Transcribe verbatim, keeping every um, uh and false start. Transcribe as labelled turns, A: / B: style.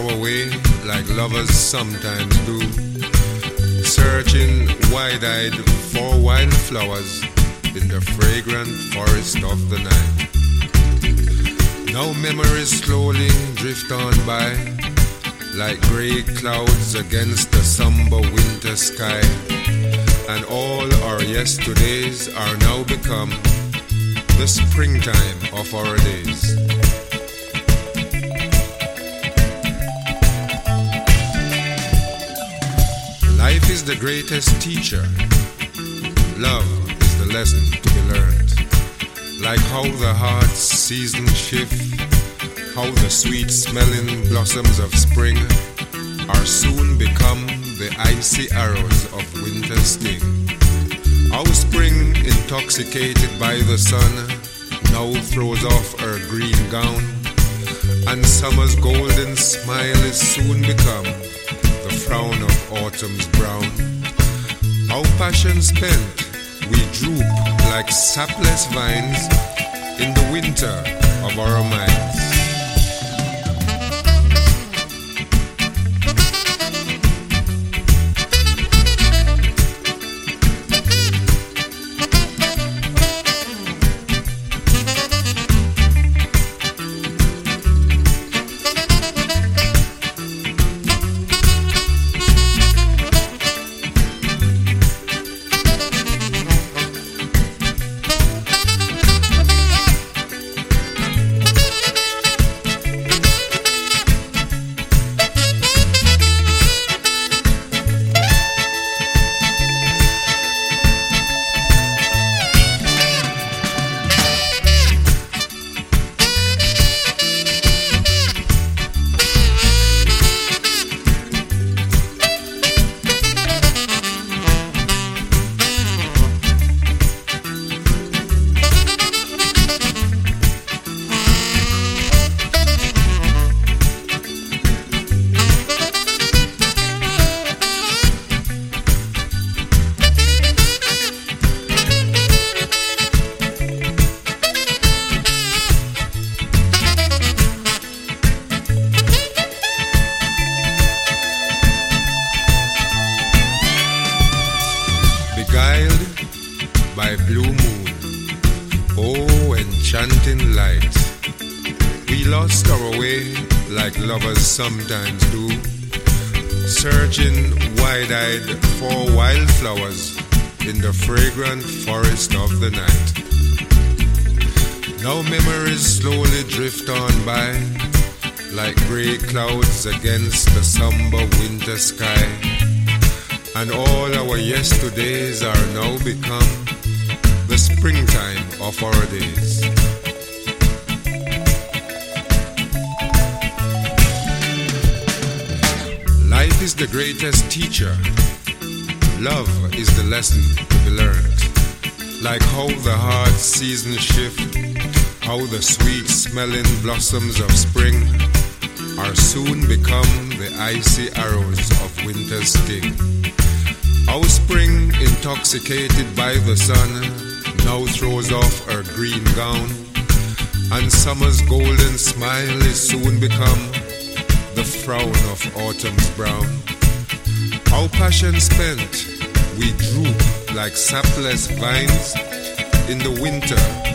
A: our way like lovers sometimes do, searching wide-eyed for wildflowers in the fragrant forest of the night. Now memories slowly drift on by like grey clouds against the somber winter sky, and all our yesterdays are now become the springtime of our days. Life is the greatest teacher. Love is the lesson to be learned. Like how the heart's season shift, how the sweet smelling blossoms of spring are soon become the icy arrows of winter's sting. How spring, intoxicated by the sun, now throws off her green gown, and summer's golden smile is soon become the frown of autumn's brown. How passion spent, we droop like sapless vines in the winter of our minds. By blue moon, oh enchanting light, we lost our way like lovers sometimes do, searching wide-eyed for wildflowers in the fragrant forest of the night. Now memories slowly drift on by like grey clouds against the somber winter sky, and all our yesterdays are now become the springtime of our days. Life is the greatest teacher. Love is the lesson to be learned. Like how the heart's seasons shift, how the sweet smelling blossoms of spring are soon become the icy arrows of winter's sting. How spring, intoxicated by the sun, now throws off her green gown, and summer's golden smile is soon become the frown of autumn's brown. How passion spent, we droop like sapless vines in the winter